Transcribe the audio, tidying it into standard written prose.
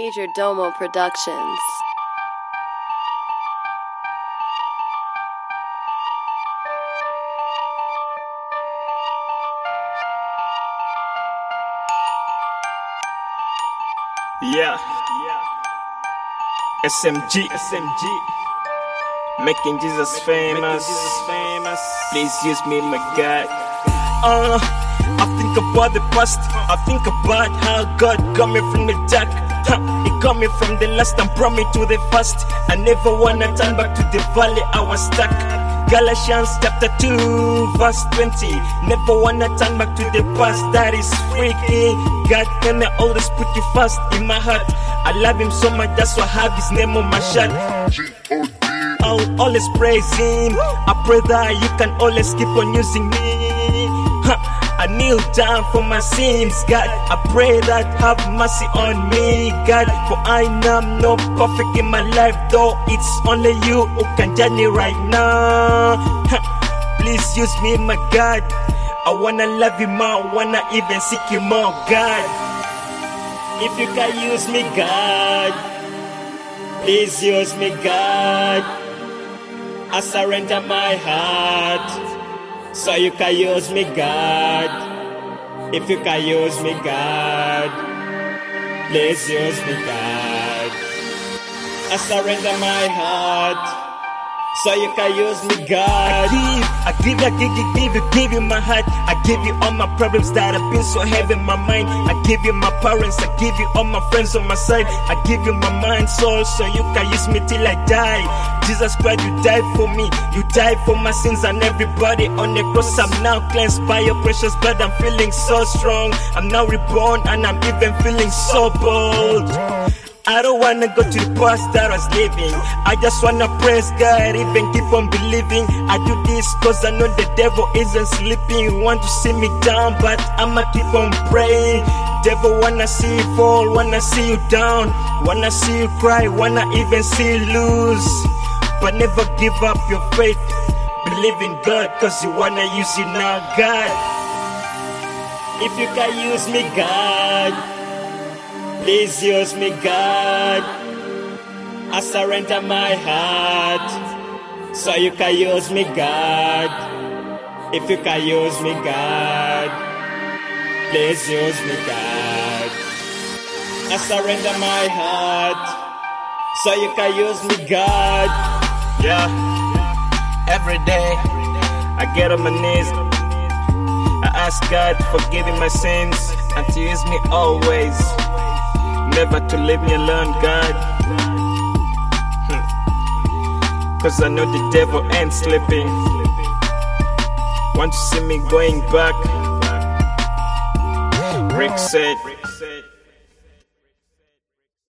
Major Domo Productions. Yeah. SMG. Making Jesus famous. Please use me, my God. I think about the past. I think about how God got me from the dark. He got me from the last and brought me to the first. I never wanna turn back to the valley I was stuck. Galatians chapter 2 verse 20. Never wanna turn back to the past, that is freaky. God can always put you first in my heart. I love him so much, that's why I have his name on my shirt. I'll always praise him. I pray that you can always keep on using me. I kneel down for my sins, God. I pray that have mercy on me, God. For I am not perfect in my life, though it's only you who can judge me right now. Please use me, my God. I wanna love you more, wanna even seek you more, God. If you can use me, God, please use me, God. I surrender my heart, so you can use me, God. If you can use me, God, please use me, God. I surrender my heart, so you can use me, God. I give you my heart. I give you all my problems that have been so heavy in my mind. I give you my parents, I give you all my friends on my side. I give you my mind, soul, so you can use me till I die. Jesus Christ, you died for me. You died for my sins and everybody on the cross. I'm now cleansed by your precious blood. I'm feeling so strong. I'm now reborn and I'm even feeling so bold. I don't wanna go to the past that I was living. I just wanna praise God, even keep on believing. I do this cause I know the devil isn't sleeping. Want to see me down, but I'ma keep on praying. Devil wanna see you fall, wanna see you down, wanna see you cry, wanna even see you lose. But never give up your faith. Believe in God cause you wanna use you now, God. If you can use me, God, please use me, God. I surrender my heart, so you can use me, God. If you can use me, God, please use me, God. I surrender my heart, so you can use me, God. Yeah, every day I get on my knees. I ask God to forgive me my sins and to use me always. Never to leave me alone, God. Cause I know the devil ain't sleeping. Want to see me going back. Rick said